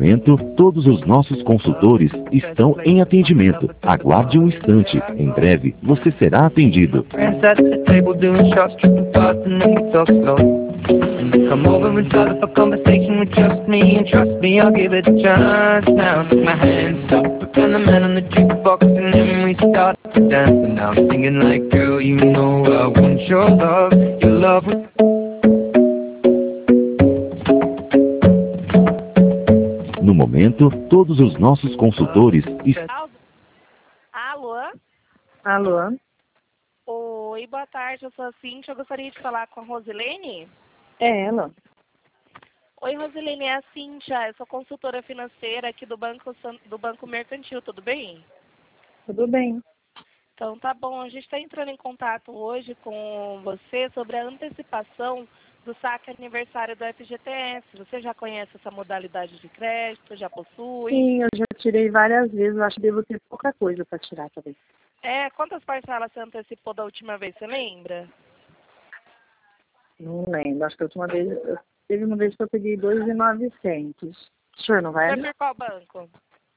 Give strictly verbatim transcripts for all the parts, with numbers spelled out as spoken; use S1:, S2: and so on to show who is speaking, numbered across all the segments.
S1: momento, todos os nossos consultores estão em atendimento. Aguarde um instante. Em breve, você será atendido. Come over and start up a conversation with just me, and trust me, I'll give it a chance. Now take my hands up, and the man on the jukebox, and then we start to dance. And now I'm singing like, girl, you know I want your love, your love. No momento, todos os nossos consultores estão...
S2: Alô?
S3: Alô?
S2: Oi, boa tarde, eu sou a Cíntia, eu gostaria de falar com a Rosilene.
S3: É ela.
S2: Oi, Rosilene, é a Cíntia, eu sou consultora financeira aqui do Banco, do Banco Mercantil, tudo bem?
S3: Tudo bem.
S2: Então tá bom, a gente está entrando em contato hoje com você sobre a antecipação do saque aniversário do F G T S. Você já conhece essa modalidade de crédito, já possui?
S3: Sim, eu já tirei várias vezes, eu acho que devo ter pouca coisa para tirar também.
S2: É, quantas parcelas você antecipou da última vez, você lembra?
S3: Não lembro, acho que a última vez, eu, teve uma vez que eu peguei dois mil e novecentos. O senhor não vai?
S2: Foi por qual banco?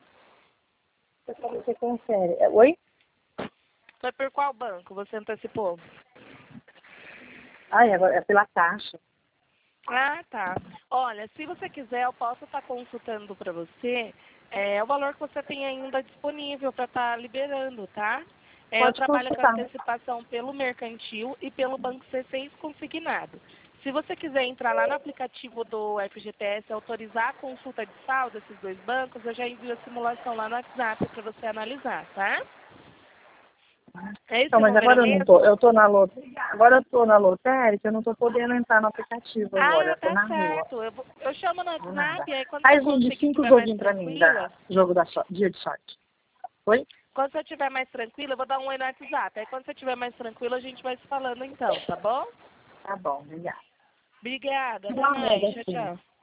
S3: Você confere. Oi?
S2: Foi por qual banco você antecipou?
S3: Ah, é, agora é pela Caixa.
S2: Ah, tá. Olha, se você quiser, eu posso estar consultando para você é, o valor que você tem ainda disponível para estar liberando, tá? É, eu trabalho com antecipação pelo Mercantil e pelo Banco C seis consignado. Se você quiser entrar lá no aplicativo do F G T S e autorizar a consulta de saldo desses dois bancos, eu já envio a simulação lá no WhatsApp para você analisar, tá? É esse
S3: Não, mas agora eu
S2: mesmo?
S3: não tô, eu tô na lot... agora eu tô na lotérica, eu não tô podendo entrar no aplicativo agora,
S2: ah,
S3: eu tô
S2: tá
S3: na
S2: certo.
S3: rua.
S2: Eu, vou- eu chamo no WhatsApp e aí quando
S3: Faz
S2: você
S3: um de
S2: conseguir
S3: cinco
S2: estiver mais
S3: joguinhos pra mim,
S2: tranquila,
S3: da jogo da so... dia de sorte. Oi?
S2: quando você estiver mais tranquila, eu vou dar um oi no WhatsApp. Aí quando você estiver mais tranquila, a gente vai se falando então, tá bom?
S3: Tá bom, obrigada.
S2: Obrigada. Até
S3: Não,
S2: mais.
S3: é
S2: Tchau,
S3: assim.
S2: tchau.